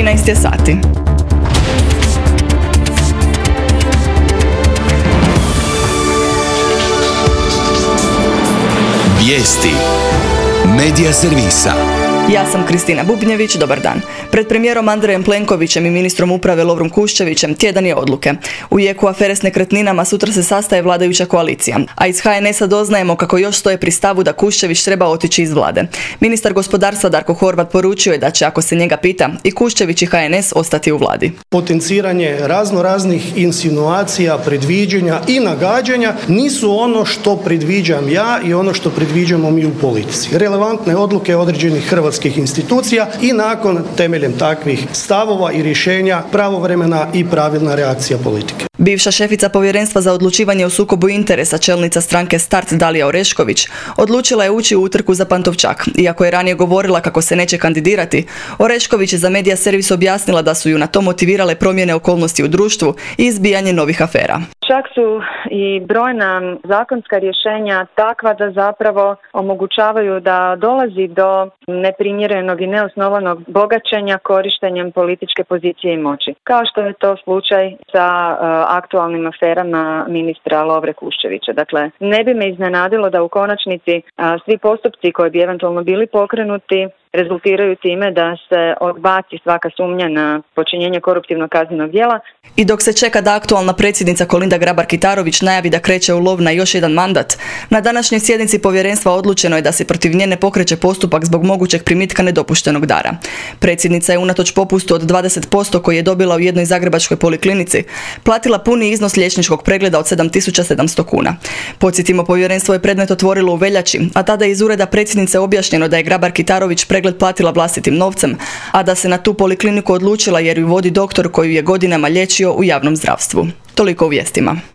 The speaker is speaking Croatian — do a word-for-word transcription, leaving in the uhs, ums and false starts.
trinaest je sati. Vijesti Medija servisa. Ja sam Kristina Bubnjević, dobar dan. Pred premijerom Andrejem Plenkovićem i ministrom uprave Lovrom Kuščevićem tjedan je odluke. U jeku afere s nekretninama sutra se sastaje vladajuća koalicija, a iz ha en es a doznajemo kako još stoje pri stavu da Kuščević treba otići iz vlade. Ministar gospodarstva Darko Horvat poručio je da će, ako se njega pita, i Kuščević i ha en es ostati u vladi. Potenciranje razno raznih insinuacija, predviđanja i nagađanja nisu ono što predviđam ja i ono što predviđamo mi u politici. Relevantne odluke određenih hrvatskih institucija i nakon temeljem takvih stavova i rješenja pravovremena i pravilna reakcija politike. Bivša šefica Povjerenstva za odlučivanje o sukobu interesa, čelnica stranke Start Dalija Orešković, odlučila je ući u utrku za Pantovčak. Iako je ranije govorila kako se neće kandidirati, Orešković je za Medija servis objasnila da su ju na to motivirale promjene okolnosti u društvu i izbijanje novih afera. Čak su i brojna zakonska rješenja takva da zapravo omogućavaju da dolazi do neprimjerenog i neosnovanog bogaćenja korištenjem političke pozicije i moći. Kao što je to slučaj sa uh, aktualnim aferama ministra Lovre Kuščevića. Dakle, ne bi me iznenadilo da u konačnici uh, svi postupci koji bi eventualno bili pokrenuti rezultiraju time da se odbaci svaka sumnja na počinjenje koruptivnog kaznenog djela. I dok se čeka da aktualna predsjednica Kolinda Grabar-Kitarović najavi da kreće u lov na još jedan mandat, na današnjoj sjednici povjerenstva odlučeno je da se protiv nje ne pokreće postupak zbog mogućeg primitka nedopuštenog dara. Predsjednica je unatoč popustu od dvadeset posto koji je dobila u jednoj zagrebačkoj poliklinici platila puni iznos liječničkog pregleda od sedam tisuća sedamsto kuna. Podsjetimo, povjerenstvo je predmet otvorilo u veljači, a tada je iz ureda predsjednice objašnjeno da je Grabar-Kitarović pregled platila vlastitim novcem, a da se na tu polikliniku odlučila jer ju vodi doktor koju je godinama liječio u javnom zdravstvu. Toliko u vijestima.